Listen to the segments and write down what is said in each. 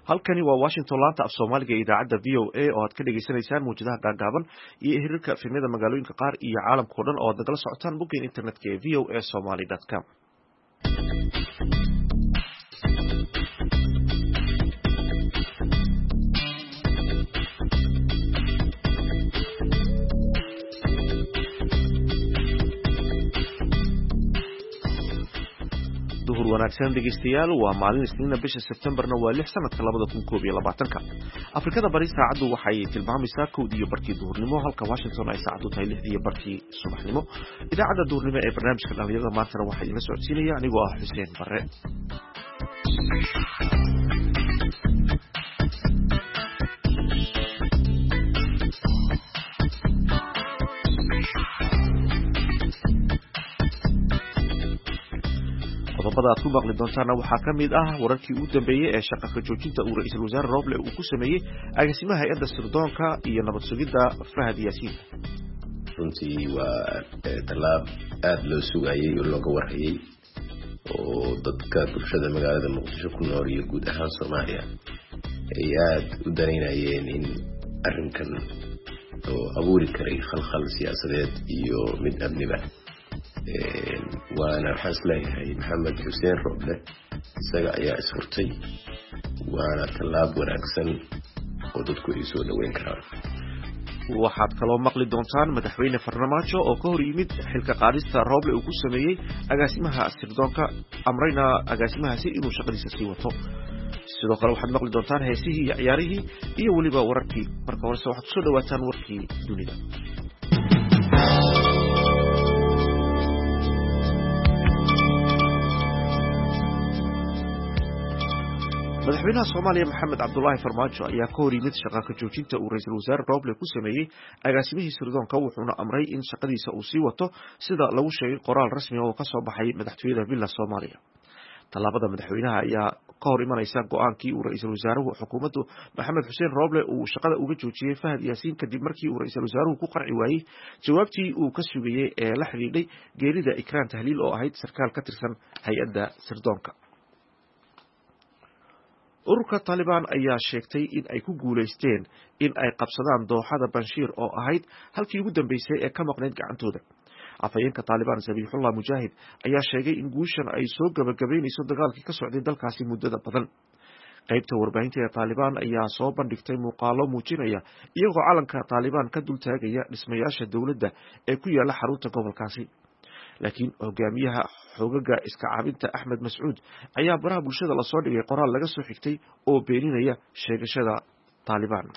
halkani waa Washington laanta af Soomaaliga ee idaacadda VOA oo aad ka dhageysanaysaan muujadaha gaagaaban iyo hirarka filimada magaalooyinka qaar iyo caalamka oo dhan oo aad nagala socotaan bogga internetka ee voasomali.com. duhur wanaagsan dhegeystayaal waa maalin Isniina bisha Septemberna waa 6 sanadka 2021 Afrikada bari saacadu waxay tilmaamaysaa 1:00 duhurnimo halka Washington ay saacadu tahay 6:00 subaxnimo idaacadda duhurnimo ee barnaamijka dhalinyarada maanta waxay ila socodsiinaya anigoo ah Xuseen Barre qodobada aad ku maqli doontaan waxaa ka mid ah wararkii ugu dambeeyay ee shaqo ka joojinta uu ra'iisul wasaare Roble uu ku sameeyay agaasimaha hay'adda sirdoonka iyo nabad sugidda Fahad Yaasiin runtii waa talaab aad loo sugayay oo looga warhayay oo dadka bulshada magaalada Muqdisho ku nool iyo guud ahaan Soomaaliya ay aad u daneynayeen in arrinkan oo abuuri karay khalkhal siyaasadeed iyo mid amniba وانا حاس leeyahay maxamed xuseen roble isaga ayaa isfurtay waana talaab wanaagsan oo dadku ay soo dhaweyn karaan waxaad kaloo maqli doontaan madaxweyne Farmaajo oo ka hor yimid xilka qaadista Roble uu ku sameeyay agaasimaha sirdoonka amrayna agaasimahaasi inuu shaqadiisa sii wato sidoo kale waxaad maqli doontaan heesihii iyo ciyaarihii iyo waliba wararkii marka hore waxaad soo dhawaataan warkii dunida madaxweynaha Soomaaliya Maxamed Cabdullaahi Farmaajo ayaa ka hor yimid shaqo ka joojinta uu ra'iisul wasaare Roble ku sameeyay agaasimihii sirdoonka wuxuuna amray in shaqadiisa uu sii wato sida lagu sheegay qoraal rasmi ah oo ka soo baxay madaxtooyada Villa Soomaaliya talaabada madaxweynaha ayaa ka hor imanaysa go'aankii uu ra'iisul wasaaruhu xukuumaddu Maxamed Xuseen Roble uu shaqada uga joojiyay Fahad Yaasiin kadib markii uu ra'iisul wasaaruhu ku qarci waayay jawaabtii uu ka sugayay ee la xiriiray geerida Ikraan Tahliil oo ahayd sarkaal ka tirsan hay'adda sirdoonka ururka Taliban ayaa sheegtay in ay ku guuleysteen in ay qabsadaan dooxada Banshiir oo ahayd halkii ugu dambeysay ee ka maqnayd gacantooda afayeenka Taliban Zabihullah Mujahid ayaa sheegay in guushan ay soo gabagabeynayso dagaalkii ka socday dalkaasi muddada badan qaybta warbaahinta ee Taliban ayaa soo bandhigtay muuqaalo muujinaya iyagoo calanka Taliban ka dul taagaya dhismayaasha dawladda ee ku yaala xarunta gobolkaasi laakiin hogaamiyaha xogaga iska caabinta Ahmed Mas'uud ayaa baraha bulshada la soo dhigay qoraal laga soo xigtay oo beeninaya sheegashada Taliban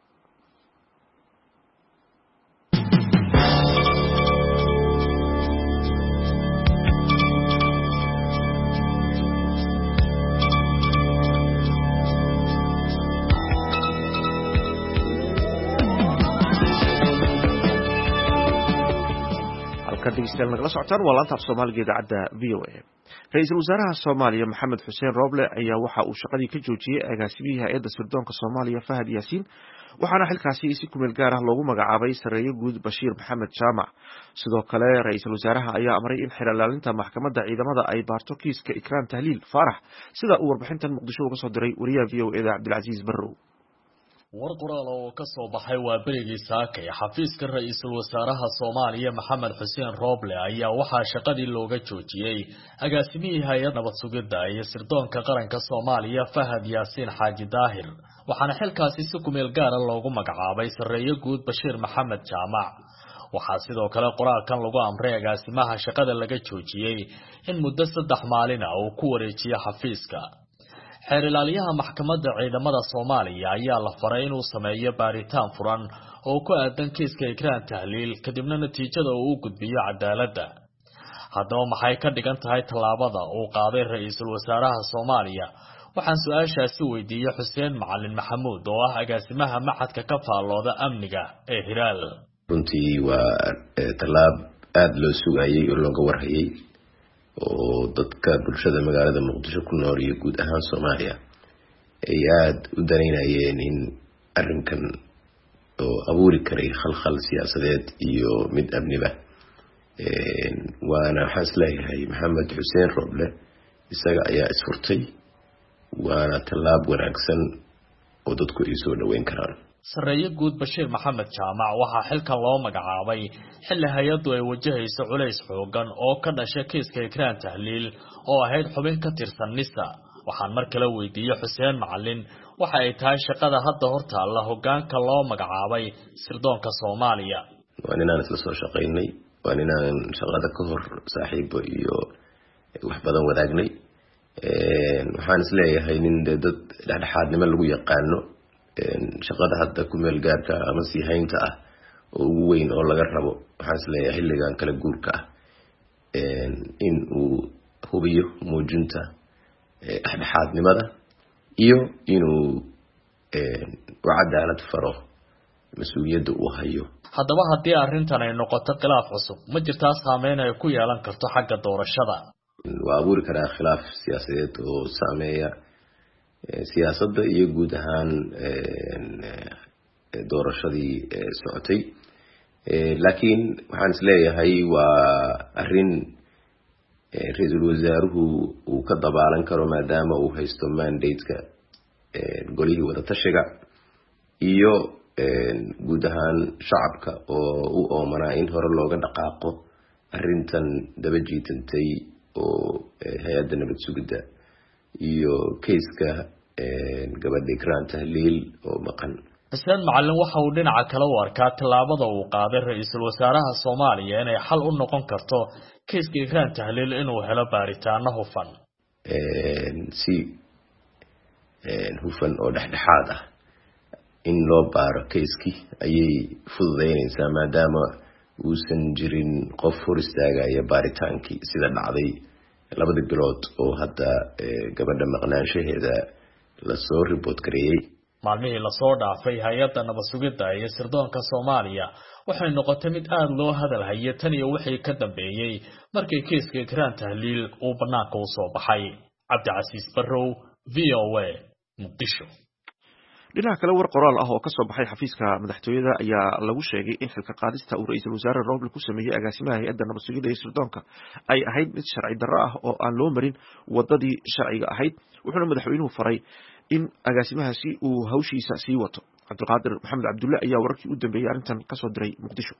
dhegeystayaal nagala socotaan waa laanta af Soomaaliga idaacadda VOA ra'iisul wasaaraha Soomaaliya Maxamed Xuseen Roble ayaa waxa uu shaqadii ka joojiyay agaasimihii hay'adda sirdoonka Soomaaliya Fahad Yaasiin waxaana xilkaasi si ku meel gaar ah loogu magacaabay sareeyo guud Bashiir Maxamed Jaamac sidoo kale ra'iisul wasaaraha ayaa amray in xiralaalinta maxkamadda ciidamada ay baarto kiiska Ikraan Tahliil Faarax sida uu warbixintan Muqdisho uga soo diray wariyaha VOA Cabdilcaziz Barrow war qoraal oo ka soo baxay waa berigii saakay xafiiska ra'iisul wasaaraha Soomaaliya Maxamed Xuseen Roble ayaa waxa shaqadii looga joojiyay agaasimihii hay'adda nabad sugidda iyo sirdoonka qaranka Soomaaliya Fahad Yaasiin Xaaji Daahir waxaana xilkaasi si ku meel gaar ah loogu magacaabay sareeyo guud Bashiir Maxamed Jaamac waxaa sidoo kale qoraalkan lagu amray agaasimaha shaqada laga joojiyay in muddo 3 maalin ah uu ku wareejiyo xafiiska xeerlaaliyaha maxkamadda ciidamada Soomaaliya ayaa la faray inuu sameeyo baaritaan furan oo ku aadan kiiska Ikraan Tahliil kadibna natiijada uu u gudbiyo cadaaladda haddaba maxay ka dhigan tahay talaabada uu qaaday ra'iisul wasaaraha Soomaaliya waxaan su'aashaasi weydiiyay Xuseen Macalin Maxamuud oo ah agaasimaha maxadka ka faallooda amniga ee Hiral runtii waa talaab aad loo sugayay oo looga warhayay oo dadka bulshada magaalada Muqdisho ku nool iyo guud ahaan Soomaaliya ay aad u daneynayeen in arrinkan oo abuuri karay khalkhal siyaasadeed iyo mid amniba waana xaas leeyahay maxamed xuseen roble isaga ayaa isfurtay waana talaab wanaagsan oo dadku ay soo dhaweyn karaan. Sareeye Guud Bashiir Maxamed Jaamac waxa xilkan loo magacaabay xilli hay'addu ay wajahayso culays xoogan oo ka dhashay kiiska Ikraan Tahliil oo ahayd xubin ka tirsan NISA. waxaan mar kale weydiiyay Xuseen Macallin waxa ay tahay shaqada hadda hortaalla hoggaanka loo magacaabay sirdoonka Soomaaliya. waan inaan isla soo shaqeynay, waan inaan shaqada ka hor saaxiibo iyo wax badan wadaagnay. waxaan isleeyahay nin dad dhexdhexaadnimo lagu yaqaano shaqada hadda ku meel gaarka ama sii haynta ah oo ugu weyn oo laga rabo. waxaan isleeyahay xilligan kala guurka ah in uu hubiyo muujinta dhexdhexaadnimada iyo inuu cadaalad faro mas'uuliyadda uu hayo. haddaba haddii arrintan ay noqoto khilaaf cusub ma jirtaa saameyn ay ku yeelan karto xagga doorashada? waa abuuri karaa khilaaf siyaasadeed oo saameeya siyaasadda iyo guud ahaan doorashadii socotay. laakiin waxaan isleeyahay waa arrin ra'iisul wasaaruhu uu ka dabaalan karo maadaama uu haysto mandate-ka golihii wada tashiga iyo guud ahaan shacabka oo u oomanaa in hore looga dhaqaaqo arrintan daba jiitantay oo hay-adda nabad sugidda iyo kayska gabadha Ikraan Tahliil oo maqan. Xuseen Macallin waxa uu dhinaca kale u arkaa tallaabada uu qaaday ra'iisul wasaaraha Soomaaliya inay xal u noqon karto kayska Ikraan Tahliil inuu helo baaritaano hufan. si hufan oo dhexdhexaad ah in loo baaro kayski ayay fududeynaysaa maadaama uusan jirin qof hor istaagaya baaritaankii sida dhacday 2 bilood oo hadda gabadha maqnaanshaheeda la soo report gareeyay. maalmihii la soo dhaafay hay'adda nabad sugidda iyo sirdoonka Soomaaliya waxay noqotay mid aad loo hadal hayay tan iyo wixii ka dambeeyay markii kiiska Ikraan Tahliil uu banaanka u soo baxay. Cabdicasiis Barrow, VOA, Muqdisho. dhinaca kale war qoraal ah oo ka soo baxay xafiiska madaxtooyada ayaa lagu sheegay in xilka qaadista uu ra'iisul wasaare Roble ku sameeyay agaasimaha hay'adda nabad sugidda iyo sirdoonka ay ahayd mid sharci darro ah oo aan loo marin wadadii sharciga ahayd, wuxuuna madaxweynuhu faray in agaasimahaasi uu hawshiisa sii wato. Cabdiqaadir Maxamed Cabdulle ayaa wararkii u dambeeyay arrintan ka soo diray Muqdisho.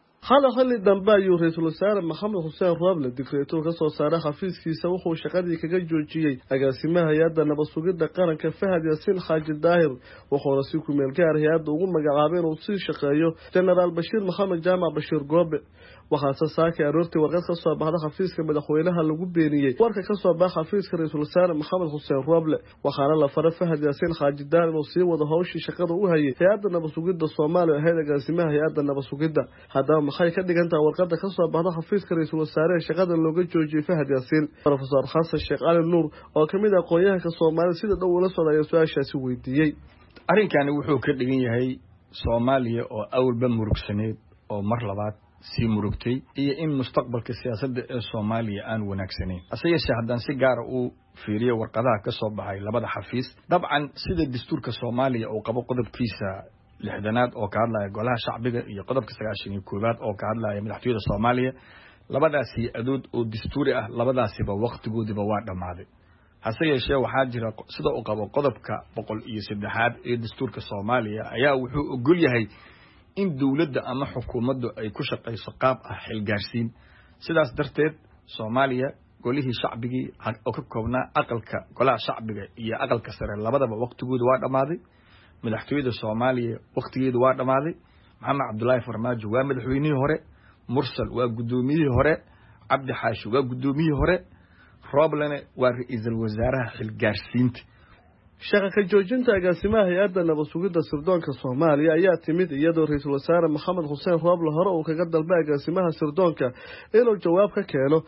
xalli dambe ayuu ra'iisul wasaare Maxamed Xuseen Roble digreeto ka soo saaray xafiiskiisa wuxuu shaqadii kaga joojiyay agaasimaha hay'adda nabad sugidda qaranka Fahad Yaasiin Xaaji Daahir wuxuuna si ku meel gaar hay'adda ugu magacaabay inuu sii shaqeeyo Generaal Bashiir Maxamed Jaamac Bashiir Goobe. waxaase saakay aroortii warqad ka soo baxday xafiiska madaxweynaha lagu beeniyay warka ka soo baxay xafiiska ra'iisul wasaare Maxamed Xuseen Roble waxaana la faray Fahad Yaasiin Xaaji Daahir inuu sii wado hawshii shaqada u hayay hay'adda nabad sugidda Soomaaliya ee agaasimaha hay'adda nabad sugidda. haddaba maxay ka dhigantaa warqada ka soo baxday xafiiska ra'iisul wasaare shaqada looga joojiyay Fahad Yaasiin? Professor Xasan Sheekh Ali Nuur oo kamid ah aqoonyahanka Soomaaliya sida dhow ula socday su'aashaasi weydiiyay. arrinkani wuxuu ka dhigan yahay Soomaaliya oo awalba murugsaneed oo mar labaad si murugtay iyo in mustaqbalka siyaasadda ee Soomaaliya aan wanaagsaneyn. asayasha haddaan si gaar ah u fiiriyo warqadaha ka soo baxay labada xafiis, dabcan sida dastuurka Soomaaliya oo qabo qodobkiisa 60aad oo ka hadlaya golaha shacbiga iyo qodobka 91aad oo ka hadlaya madaxtooyada Soomaaliya, labadaasi adood oo dastuuri ah labadaasiba waqtigoodiba waa dhamaaday. hase yeeshee waxaa jira sida uu qabo qodobka 103aad ee dastuurka Soomaaliya ayaa wuxuu ogol yahay in dawladda ama xukuumaddu ay ku shaqeyso qaab ah xilgaarsiin. sidaas darteed Soomaaliya golihii shacbigii oo ka koobnaa aqalka golaha shacbiga iyo aqalka sare labadaba waqtigoodu waa dhamaaday. madaxtooyada Soomaaliya waqtigeedu waa dhamaaday. Maxamed Cabdullaahi Farmaajo waa madaxweynihii hore, Mursal waa gudoomiyihii hore, Cabdi Xaashi waa gudoomiyihii hore, Roblena waa ra'iisul wasaaraha xilgaarsiinta. shaqa ka joojinta agaasimaha hay'adda nabad sugidda sirdoonka Soomaaliya ayaa timid iyadoo ra'iisul wasaare Maxamed Xuseen Roble hore uu kaga dalbay agaasimaha sirdoonka inuu jawaab ka keeno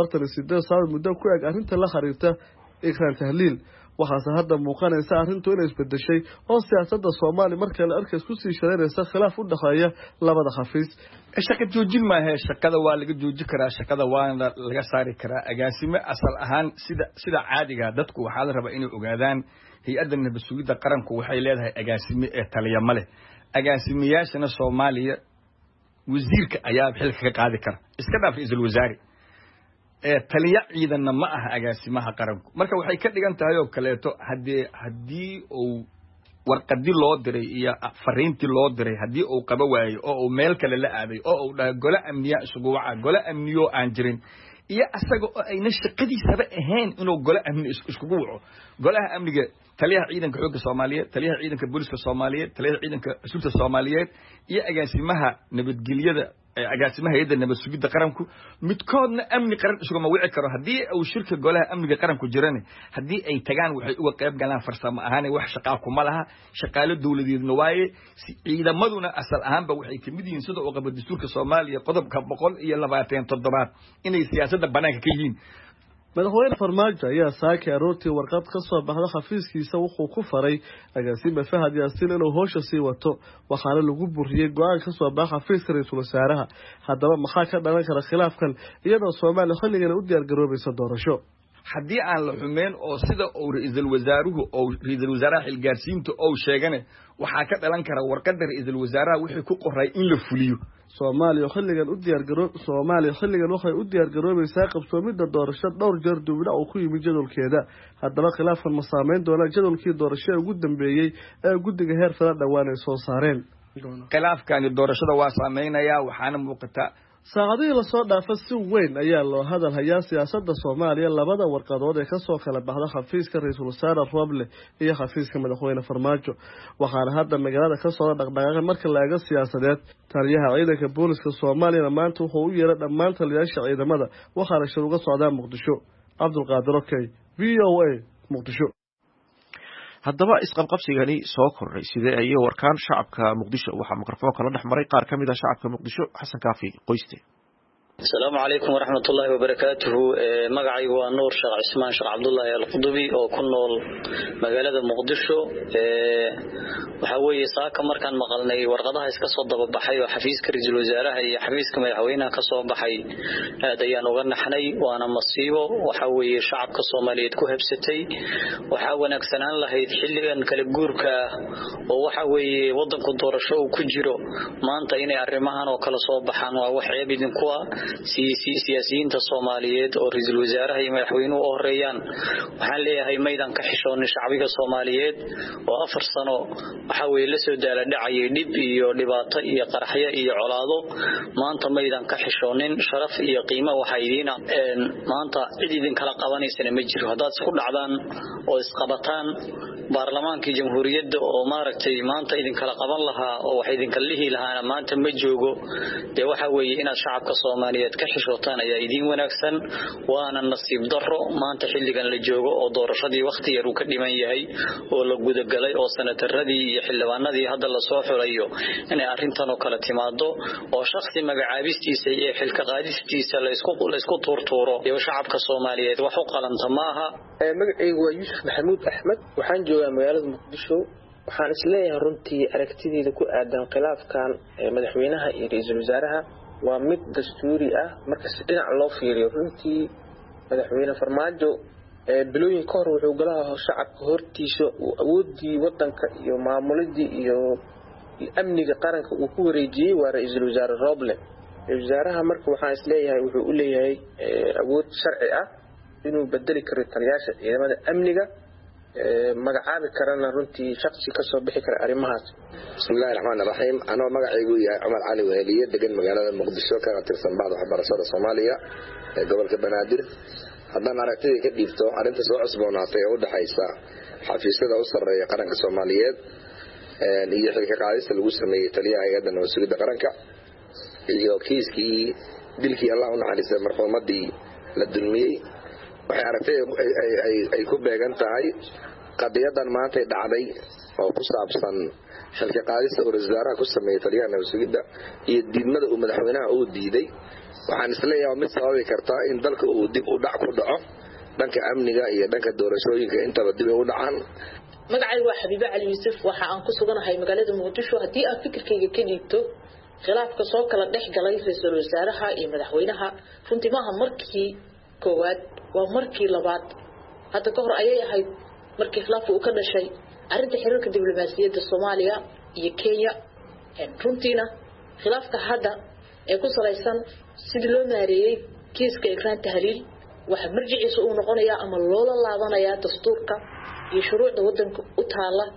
48 saacadood muddo ku eg arrinta la xiriirta Ikraan Tahliil. waxaase hadda muuqanaysa arrintu inay isbedeshay oo siyaasadda Soomaaliya markii la arkay isku sii shareeraysa khilaaf u dhaxeeya labada xafiis. shaqa joojin ma aha, shaqada waa laga joojin karaa, shaqada waa laga saari karaa. agaasime asal ahaan sida caadiga dadku waxaa la rabaa inay ogaadaan hay'adda nabad sugidda qaranku waxay leedahay agaasime ee taliya ma leh. agaasimeyaashana Soomaaliya wasiirka ayaa xilka ka qaadi kara, iska dhaaf ra'iisul wasaare. taliya ciidanna ma aha agaasimaha qaranku. marka waxay ka dhigan tahay oo kaleeto hadii uu warqadi loo diray iyo fariintii loo diray haddii uu qaba waayo oo uu meel kale la aaday oo uu dhahay gole amniya isugu waca gole amniyo aan jirin iyo asaga oo ayna shaqadiisaba ahayn inuu gole amni iskugu waco golaha amniga taliyaha ciidanka xoogga Soomaaliyeed taliyaha ciidanka booliska Soomaaliyeed taliyaha ciidanka asluubta Soomaaliyeed iyo agaasimaha nabadgelyada agaasimaha hay'adda nabad sugidda qaranku midkoodna amni qaran isugu ma wici karo haddii uu shirka golaha amniga qaranku jiraan haddii ay tagaan waxay uga qayb galaan farsamo ahaan wax shaqo kuma laha shaqaale dawladeedna waaye ciidamaduna asal ahaanba waxay kamid yihiin sida uu qabo dastuurka Soomaaliya qodobka 127 inay siyaasadda banaanka ka yihiin madaxweyne farmaajo ayaa saakay aroortii warqad ka soo baxda xafiiskiisa wuxuu ku faray agaasima Fahad Yaasiin inuu howsha sii wato waxaana lagu buriyay go'aan ka soo baxa xafiiska ra'iisul wasaaraha haddaba maxaa ka dhalan kara khilaafkan iyadoo Soomaaliya xilligan u diyaar garoobayso doorasho haddii aan la xumeyn oo sida uu ra'iisul wasaaraha xilgaarsiinta oo sheegane waxaa ka dhalan kara warqadda ra'iisul wasaaraha wixii ku qoray in la fuliyo Soomaaliya xilligan waxay u diyaar garoobaysaa qabsoomida doorasho dhowr jeer dubna oo ku yimid jadwalkeeda haddaba khilaafkan ma saameyn doona jadwalkii doorasho ugu dambeeyay ee guddiga heer federal dhawaan ay soo saareen khilaafkan doorashada waa saameynaya waxaana muuqata saacadihii la soo dhaafay si weyn ayaa loo hadal hayaa siyaasadda Soomaaliya labada warqadood ee ka soo kala baxda xafiiska ra'iisul wasaare Roble iyo xafiiska madaxweyne Farmaajo waxaana hadda magaalada ka soo dhaqdhaqaaqay marka la eego siyaasadeed taliyaha ciidanka booliska Soomaaliya maanta wuxuu u yeeray dhammaan taliyayaasha ciidamada waxaana shir uga socdaa Muqdisho Cabdulqaadir Okay VOA Muqdisho haddaba isqabqabsigani soo kordhay sidee ay warkaan shacabka Muqdisho waxa mikrofoon kala dhaxmaray qaar kamid ah shacabka Muqdisho Xasan Kaafi qoyste السلام عليكم ورحمة الله وبركاته مقعي ونور شيخ عثمان شيخ عبد الله القضبي أو كنول مقالة مقدشو وحوي ساكا مركان مقالني ورقضها يسكسو بحي وحفيز كريز الوزارة هي حفيز كما يحوينا كسو بحي ديان وغن حني وانا مصيبه وحوي شعب كصومالي تكوهب ستي وحاونا كسنان الله يتحلقا كالبقوركا وحوي وضن كنتور شو كجيرو ما انت إني أرمهان وكالصو بحان وحيا بيدن كوا siyaasiyiinta Soomaaliyeed oo ra'iisul wasaaraha iyo madaxweynuhu oo horeeyaan waxaan leeyahay meedan ka xishoon shacbiga Soomaaliyeed oo 4 sano waxa weey la soo daala dhacay dib iyo dhibaato iyo qaraxyo iyo colaado maanta meedan ka xishoonin sharaf iyo qiimo waxa idiina maanta cid idin kala qabanaysan ma jiro hadaad isku dhacdaan oo isqabataan baarlamaanka jamhuuriyadda oo maaragtay maanta idin kala qaban lahaa oo wax idin kala lihi lahaana maanta ma joogo de waxa weey inaad shacabka Soomaaliyeed ka xishootaan ayaa idin wanaagsan waana nasiib darro maanta xilligan la joogo oo doorashadii waqti yar uu ka dhiman yahay oo la guda galay oo sanataradii iyo xildhibaanadii hadda la soo xulayo inay arintan oo kala timaado oo shakhsi magacaabistiisa iyo xilka qaadistiisa la isku tuurtuuro iyo shacabka Soomaaliyeed wax u qalanta maaha magacaygu waa Yuusuf Maxamuud Axmed waxaan joogaa magaalada Muqdisho waxaan isleeyahay runtii aragtideeda ku aadan khilaafkan madaxweynaha iyo ra'iisul wasaaraha waa mid dastuuri ah marka si dhinac loo fiiriyo runtii madaxweyne Farmaajo bilooyin ka hor wuxuu galaha shacabka hortiisa awoodii wadanka iyo maamuladii iyo amniga qaranka uu ku wareejiyay waa ra'iisul wasaare Roble wasaaraha marka waxaan isleeyahay wuxuu u leeyahay awood sharci ah inuu bedeli karo taliyaasha ciidamada amniga magacaabi karana runtii shakhsi ka soo bixi kara arimahaas bismillaahir rahmaanir rahiim anoo magacaygu yahay Umar Cali Weheliye degan magaalada Muqdisho kana tirsan baad waxbarashada Soomaaliya ee gobolka Banaadir haddaan aragtida ka dhiibto arinta soo cusboonaatay oo u dhaxaysa xafiisyada u sarreeya qaranka Soomaaliyeed iyo xilka qaadista lagu sameeyay taliyaha hay'adda nabad sugidda qaranka iyo kiiskii dilkii Allah u naxariistay marxuumadii la dulmiyay waxay aragtay ay ku beegan tahay qadiyadan maanta dhacday oo ku saabsan xilka qaadista wasaaraha ku sameeyay taliyaha nabad sugidda iyo diidmada uu madaxweynaha uu diiday waxaan isleeyahay mid sababi karta in dalka uu dib u dhac ku dhaco dhanka amniga iyo dhanka doorashooyinka intaba dib u dhacaan magacaygu waa Xabiiba Cali Yuusuf waxa aan ku suganahay magaalada Muqdisho hadii aan fikirkayga ka dhiibto khilaafka soo kala dhex galay ra'iisul wasaaraha iyo madaxweynaha runtii maaha markii koowaad waa markii labaad hadda ka hor ayay ahayd markii khilaafku uu ka dhashay arinta xiriirka diblomaasiyadda Soomaaliya iyo Kenya runtiina khilaafka hadda ee ku salaysan sidii loo maareeyay kiiska Ikraan Tahliil waxa marjiciisu uu noqonayaa ama loola laabanayaa dastuurka iyo shuruucda wadanka u taala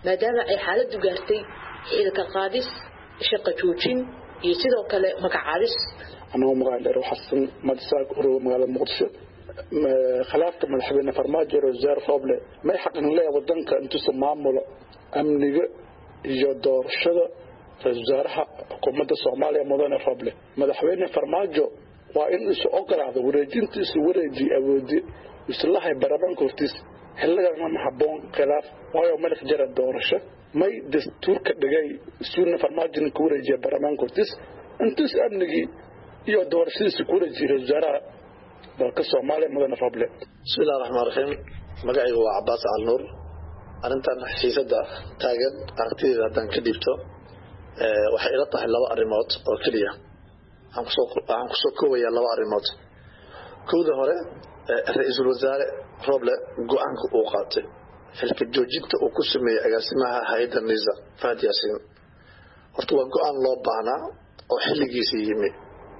maadaama ay xaaladdu gaartay xilka qaadis shaqo joojin iyo sidoo kale magacaabis anoo magaalada xasan madsaaq oo magaalada muqdisho khilaafka madaxweyne farmaajo wasaar Roble ma xaqin leeyahay wadanka intuu maamulo amniga iyo doorashada wasaaraha xukuumadda Soomaaliya mudane Roble madaxweyne farmaajo waa in uu ogolaado wareejintiisa wareeji awoodi islahay barabanka hortiis xilligan ma habboon khilaaf waayo madax jara doorasho may dastuurka dhigay suuna farmaajo ku wareejiya barabanka hortiis intaas amnigi iyo doorashadiisa ku wareejiya wasaaraha dalka Soomaaliya mudane Roble bismillaahir rahmaanir rahiim magacaygu waa Cabbaas Al-Nuur arintan xiisada taagan aragtida hadan ka dhibto waxay ila tahay laba arimood oo kaliya aan ku soo koobaya laba arimood kooda hore ra'iisul wasaare Roble go'aanka uu qaatay xilka joojinta uu ku sameeyay agaasimaha hay'adda NISA Fahad Yaasiin horta waa go'aan loo baahnaa oo xilligiisa yimi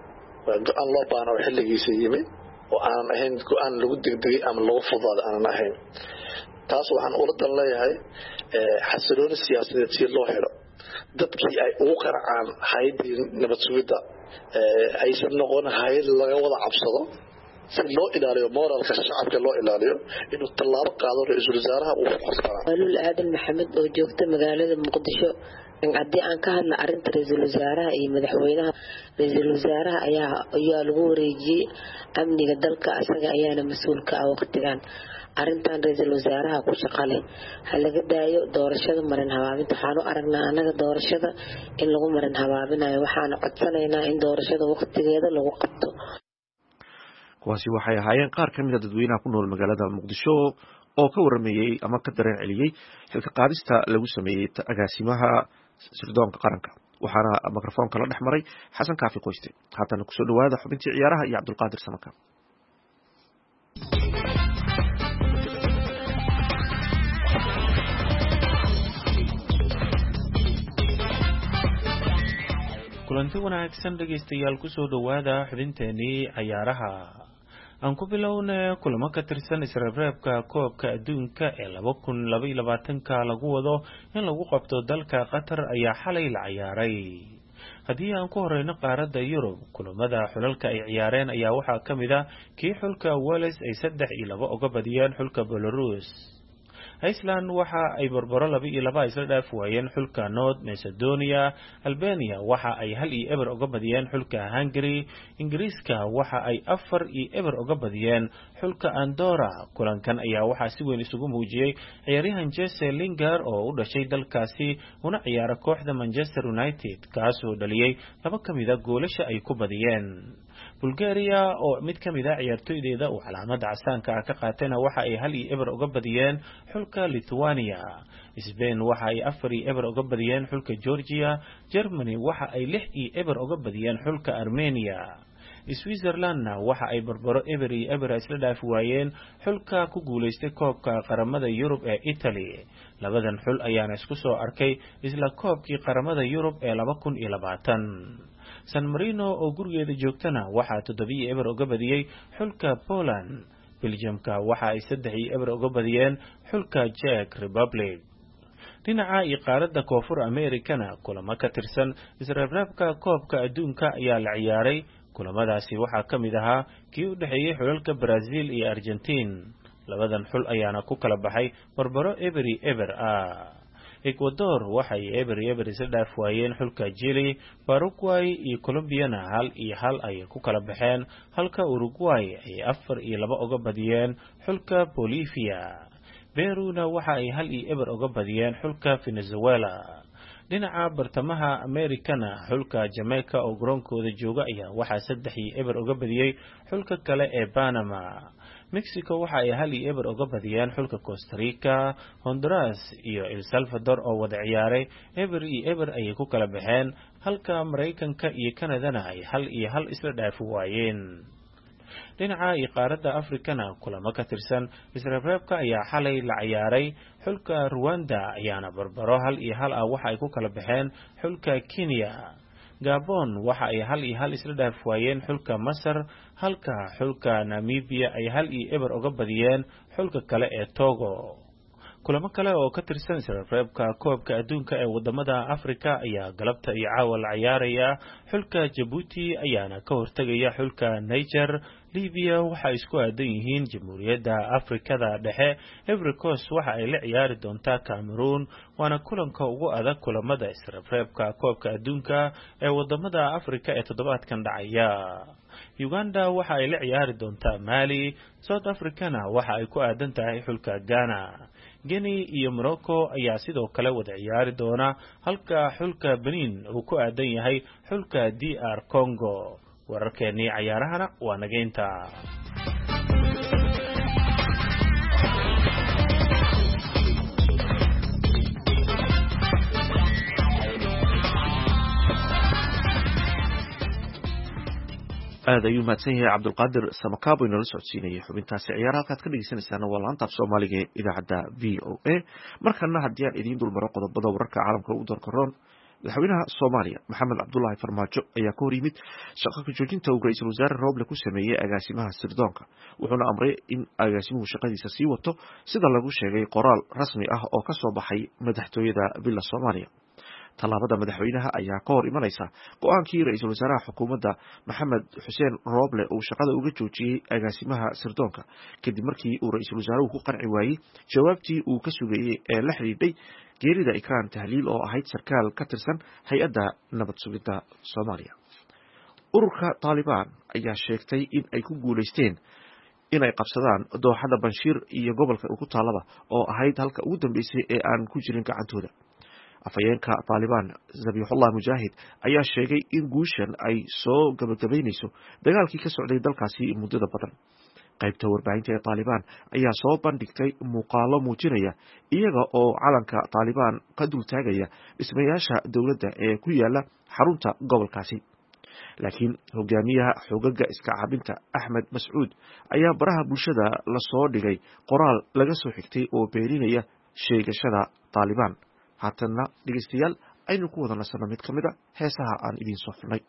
oo aan ahayn go'aan lagu degdegay ama lagu fudaado aan ahayn taas waxaan ula dan leeyahay xasilooni siyaasadeed si loo helo dadkii ay ugu qaracaan hay'adii nabad sugidda aysan noqon hay'ad laga wada cabsado si loo ilaaliyo moralka shacabka loo ilaaliyo inuu tallaabo qaado ra'iisul wasaaraha uu qortaa Walul Aadan Maxamed oo joogta magaalada Muqdisho haddii aan ka hadla arinta ra'iisul wasaaraha iyo madaxweynaha ra'iisul wasaaraha ayaa lagu wareejiyay amniga dalka asaga ayaana mas'uulka ah waqtigan arintan ra'iisul wasaaraha ku shaqale halaga daayo doorashada marin habaabinta waxaan u aragnaa anaga doorashada in lagu marin habaabinayo waxaan codsanaynaa in doorashada waqtigeeda lagu qabto kuwaasi waxay ahaayeen qaar ka mid ah dadweynaha ku nool magaalada Muqdisho oo ka waramayay ama ka dareen celiyay xilka qaadista lagu sameeyay agaasimaha sirdoonka qaranka waxaana mikrofoonka la dhex maray Xasan Kaafi Qoyste haatan ku soo dhawaada xubintii ciyaaraha iyo Cabdulqaadir Samaka kulanti wanaagsan dhageystayaal ku soo dhawaada xubinteennii ciyaaraha aan ku bilownay kulamo ka tirsan isreebreebka koobka adduunka ee 2022 lagu wado in lagu qabto dalka Qatar ayaa xalay la ciyaaray haddii aan ku horeyno qaaradda Yurub kulamada xulalka ay ciyaareen ayaa waxaa ka mid ah kii xulka Wales ay 3-2 uga badiyeen xulka Belarus Iceland waxa ay barbaro 2-2 isla dhaaf waayeen xulka North Macedonia Albania waxa ay 1-0 uga badiyeen xulka Hungary Ingiriiska waxa ay 4-0 uga badiyeen xulka Andorra kulankan ayaa waxa si weyn isugu muujiyay ciyaaryahan Jesse Lingard oo u dhashay dalkaasi una ciyaara kooxda Manchester United kaas oo dhaliyay laba kamid ah goolasha ay ku badiyeen Bulgaria oo mid kamid ah ciyaartoydeeda uu calaamada casaanka ka qaatayna waxa ay 1-0 uga badiyeen xulka Lithuania Spain waxa ay 4-0 uga badiyeen xulka Georgia Germany waxa ay 6-0 uga badiyeen xulka Armenia Switzerland waxa ay barbaro 1-0 isla dhaaf waayeen xulka ku guuleystay koobka qaramada Yurub ee Italy labadan xul ayaana isku soo arkay isla koobkii qaramada Yurub ee 2020 San Marino oo gurigeeda joogtana waxa 7-0 uga badiyay xulka Poland Belgiumka waxa ay 3-0 uga badiyeen xulka Czech Republic dhinaca qaaradda Koonfur Amerikana kulamo ka tirsan isreebreebka koobka adduunka ayaa la ciyaaray kulamadaasi waxa ka mid ahaa kii u dhaxeeyay xulalka Brazil iyo Argentine labadan xul ayaana ku kala baxay barbaro 1-0 Ecuador waxay 1-0 isla dhaaf waayeen xulka Chile Paraguay iyo Colombiana 1-1 ay ku kala baxeen halka Uruguay ay 4-2 uga badiyeen xulka Bolivia Peru-na waxa ay 1-0 uga badiyeen xulka Venezuela dhinaca bartamaha Amerikana xulka Jamaica oo garoonkooda jooga ayaa waxa 3-0 uga badiyay xulka kale ee Panama Mexico waxa ay 1-0 uga badiyeen xulka Costa Rica Honduras iyo El Salvador oo wada ciyaaray 1-0 ay ku kala baxeen halka Mareykanka iyo Canada-na ay 1-1 isla dhaaf waayeen dhinaca qaaradda Afrikana kulamo ka tirsan isreebreebka ayaa xalay la ciyaaray xulka Rwanda ayaana barbaro 1-1 waxa ay ku kala baxeen xulka Kenya Gabon waxa ay 1-1 isla dhaaf waayeen xulka Masar halka xulka Namibia ay 1-0 uga badiyeen xulka kale ee Togo kulamo kale oo ka tirsan isreebreebka koobka adduunka ee wadamada Afrika ayaa galabta iyo caawa la ciyaaraya. xulka Djibouti ayaana ka hortagaya xulka Niger. Libya waxa isku aadan yihiin Jamhuuriyadda Afrikada Dhexe. Ivory Coast waxa ay la ciyaari doontaa Cameroon, waana kulanka ugu adag kulamada isreebreebka koobka adduunka ee wadamada Afrika ee toddobaadkan dhacaya. Uganda waxa ay la ciyaari doontaa Mali. South Africana waxa ay ku aadan tahay xulka Ghana. Guinea iyo Morocco ayaa sidoo kale wada ciyaari doona, halka xulka Benin uu ku aadan yahay xulka DR Congo. wararkeennii ciyaarahana waa nageynta. aad ayuu mahadsan yahay cabdulqaadir samakaabo inala socodsiinayay xubintaasi ciyaaraha halkaad ka dhegeysanaysaana waa laanta af soomaaliga ee idaacadda v o a. markana haddii aan idiin dulmaro qodobada wararka caalamka ugu doorkaroon, madaxweynaha Soomaaliya Maxamed Cabdullaahi Farmaajo ayaa ka hor yimid shaqo ka joojinta uu ra'iisul wasaare Roble ku sameeyay agaasimaha sirdoonka, wuxuuna amray in agaasimuhu shaqadiisa sii wato sida lagu sheegay qoraal rasmi ah oo ka soo baxay madaxtooyada Villa Soomaaliya. tallaabada madaxweynaha ayaa ka hor imanaysa go'aankii ra'iisul wasaaraha xukuumadda Maxamed Xuseen Roble uu shaqada uga joojiyay agaasimaha sirdoonka kadib markii uu ra'iisul wasaaruhu ku qanci waayay jawaabtii uu ka sugayay ee la xiriirtay geerida Ikraan Tahliil oo ahayd sarkaal ka tirsan hay'adda nabad sugidda Soomaaliya. ururka Taliban ayaa sheegtay in ay ku guuleysteen in ay qabsadaan dooxada Banshiir iyo gobolka ugu taalaba oo ahayd halka ugu dambeysay ee aan ku jirin gacantooda. afayeenka Taliban Zabihullah Mujahid ayaa sheegay in guushan ay soo gabagabeynayso dagaalkii ka socday dalkaasi muddada badan. qaybta warbaahinta ee Taliban ayaa soo bandhigtay muuqaalo muujinaya iyaga oo calanka Taliban ka dul taagaya dhismayaasha dowladda ee ku yaala xarunta gobolkaasi. laakiin hogaamiyaha xogaga iska caabinta Ahmed Mas'uud ayaa baraha bulshada la soo dhigay qoraal laga soo xigtay oo beeninaya sheegashada Taliban. haatana dhegeystayaal aynu ku wada nasano mid ka mid a heesaha aan idiin soo xulnay.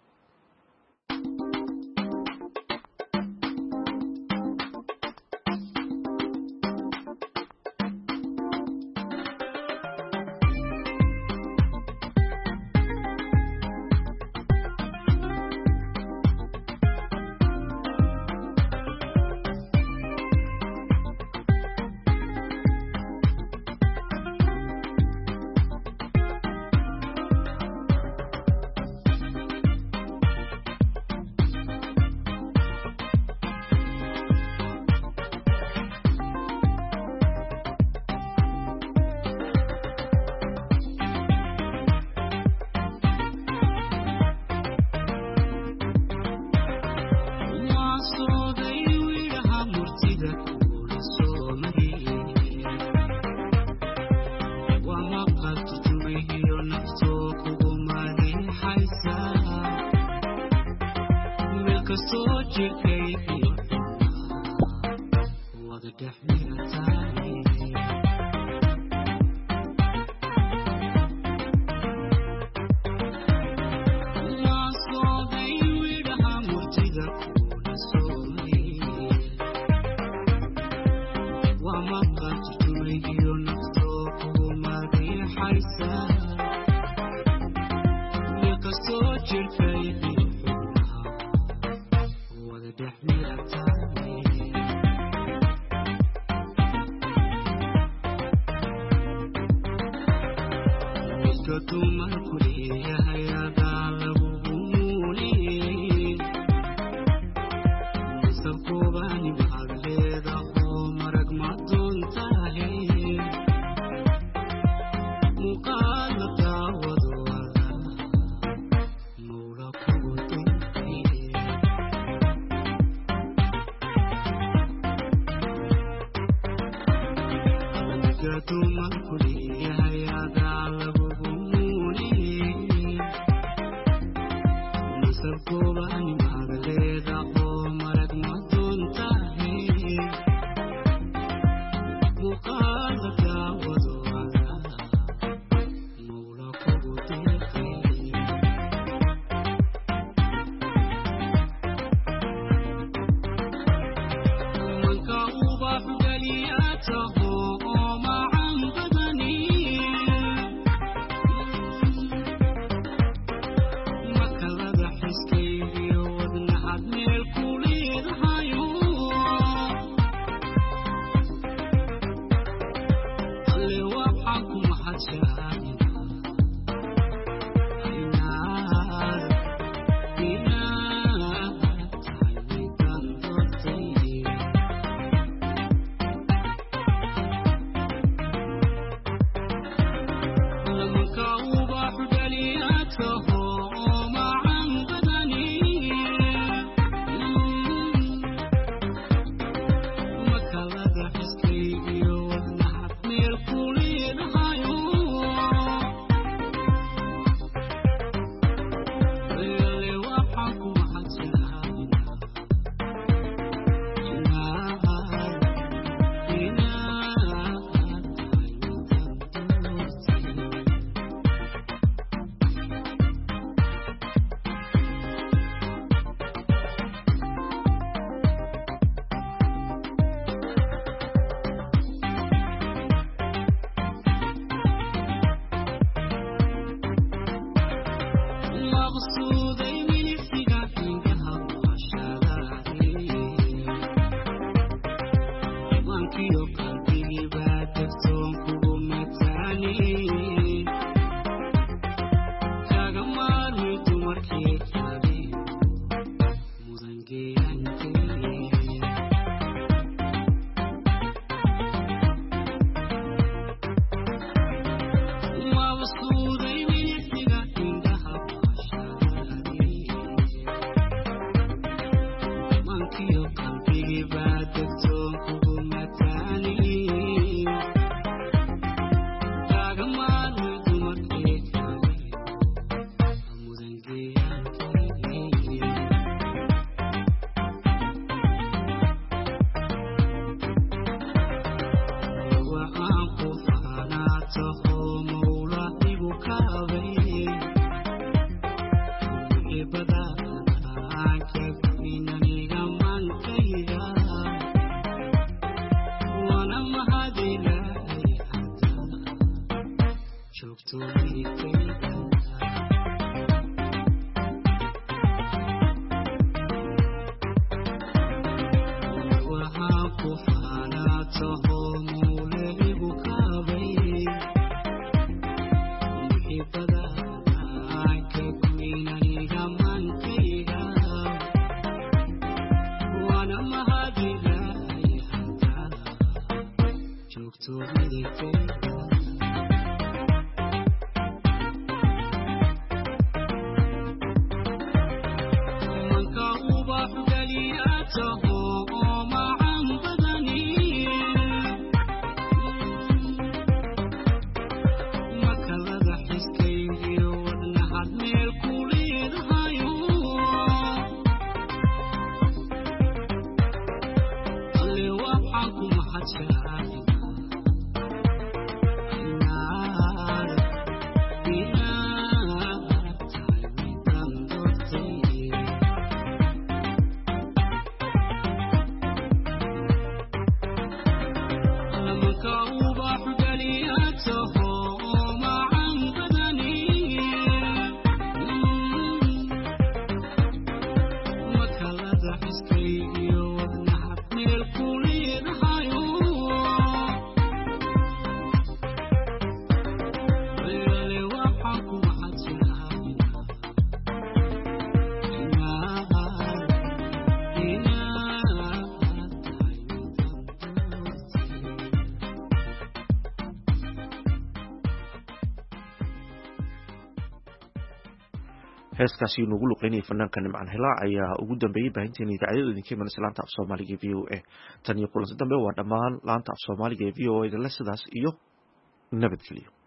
heeskaasi nugu luqeynay fanaanka Nimcaan Hilaac ayaa ugu dambeeyay baahinteena idaacadda idinka imanaysa laanta af Soomaaliga ee VOA tan iyo kulanti dambe waa dhammaan laanta af Soomaaliga ee VOA sidaas iyo nabadgelyo.